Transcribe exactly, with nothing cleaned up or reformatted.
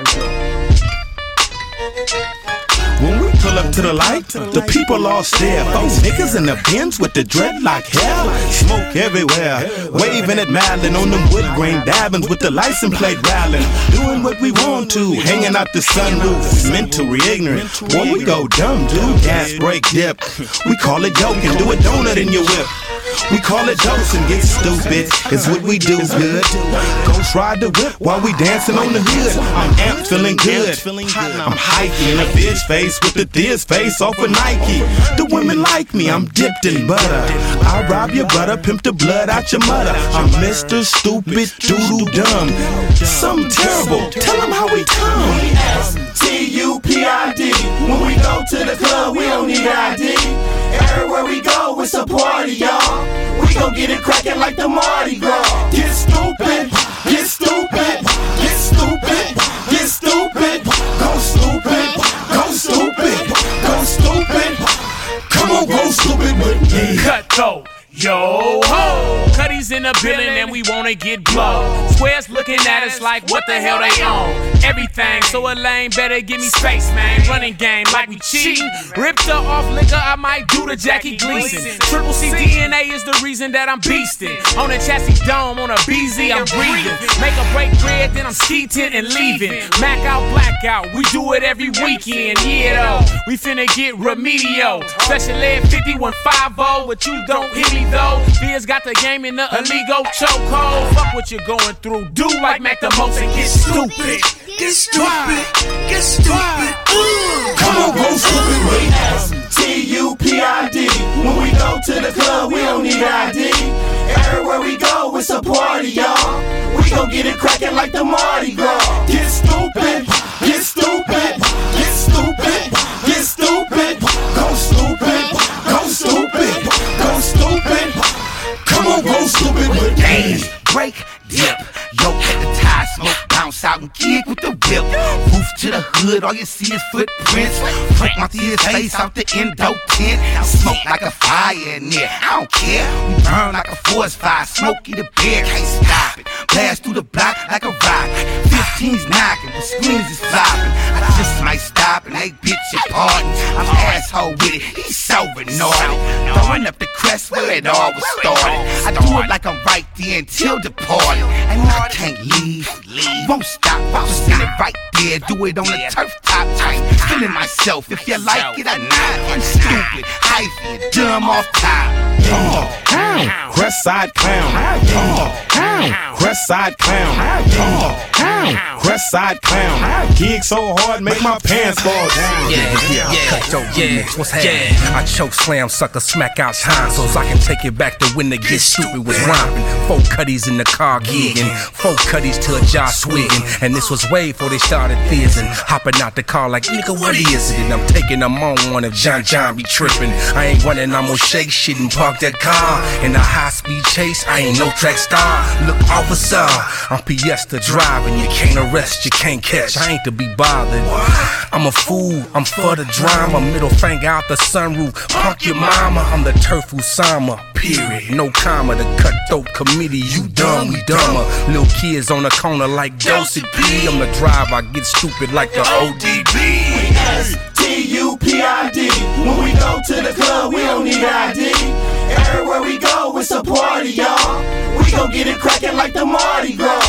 When we pull up to the light, the people all stare. Four niggas in the Benz with the dreadlock hair. Smoke everywhere, waving at Madeline on them wood grain dabbins with the license plate rattling. Doing what we want to, hanging out the sunroof. Mentally ignorant, boy, we go dumb, dude. Gas break dip, we call it joking. Do a donut in your whip. We call it jokes and get stupid. It's what we do good. Ghost ride the whip while we dancing on the hood. I'm amped, feeling good. I'm hiking in a bitch face with the Diz face off of Nike. The women like me, I'm dipped in butter. I'll rob your brother, pimp the blood out your mother. I'm Mister Stupid Doodle Dumb. Something terrible, tell them how we come. S T U P I D. When we go to the club, we don't need I D. Everywhere we go, it's a party, y'all. We gon' get it crackin' like the Mardi Gras. Get stupid, get stupid, get stupid, get stupid. Go stupid, go stupid, go stupid. Come on, go stupid with me. Cutthroat. Yo ho! Cuddy's in the building and we wanna get blown. Squares looking at us like what the hell they own. Everything, so a lame better give me space, man. Running game like we cheating. Ripped her off liquor, I might do the Jackie Gleason. Triple C D N A is the reason that I'm beastin'. On a chassis dome, on a B Z, I'm breathing. Make a break bread, then I'm ski-tent and leaving. Mac out, blackout, we do it every weekend. Yeah though, we finna get remedial. Special ed fifty-one fifty, but you don't hit me though. Viz got the game in the illegal chokehold. Fuck what you're going through. Do like Mac the most and get stupid. Get stupid. Get stupid. Come on, go stupid with S T U P I D. When we go to the club, we don't need I D. Everywhere we go, it's a party, y'all. We gon' get it crackin' like the Mardi Gras. Get stupid. Get stupid. Get stupid. Get stupid. Go stupid. Go stupid. Go stupid. Come on, go stupid with me. Break, dip, yoke at the tie, smoke, bounce out and gig with the whip. Roof to the hood, all you see is footprints. Frank Martinez face out the endo tent. Smoke like a fire in there, I don't care. We burn like a forest fire, Smokey the bear can't stop it. Blast through the block like a rocket. fifteens knocking, the screens is flopping. I just might stop and they bitch your pardon. I'm asshole with it, he's so retarded. Throwing up the crest where it all was started. I do it like I'm right there until departed. And I can't leave, won't stop, I'll stand it right there. Do it on the turf top, I'm feeling myself. If you like it or not, I'm stupid, hyphy, dumb off top. Oh, oh, Crest Side Clown. Oh, oh, Crest Side Clown. Oh, oh, Crest Side Clown. Gig so hard, make my pants fall down. Yeah, yeah, yeah. Cut your remix, what's happening? I choke slam, sucker, smack out time, so I can take it back to when the Get Stupid was rhyming. Four cutties in the car gigging, four cutties to a jaw swigging, and this was way before they started fizzing. Hopping out the car like, nigga, what is it? And I'm taking them on one if John John be tripping. I ain't running, I'm gonna shake shit and park that car. In a high speed chase, I ain't no track star. Look, officer, I'm P S to driving. You can't arrest, you can't catch, I ain't to be bothered. I'm a fool, I'm for the drama. Middle finger out the sunroof, punk your mama. I'm the turf Usama, period, no comma. The cutthroat committee, you dumb, we dumber. Little kids on the corner like Dosey P. I'm the driver, I get stupid like the O D B. S T U P I D. When we go to the club, we don't need I D. Everywhere we go, it's a party, y'all. We gon' get it crackin' like the Mardi Gras.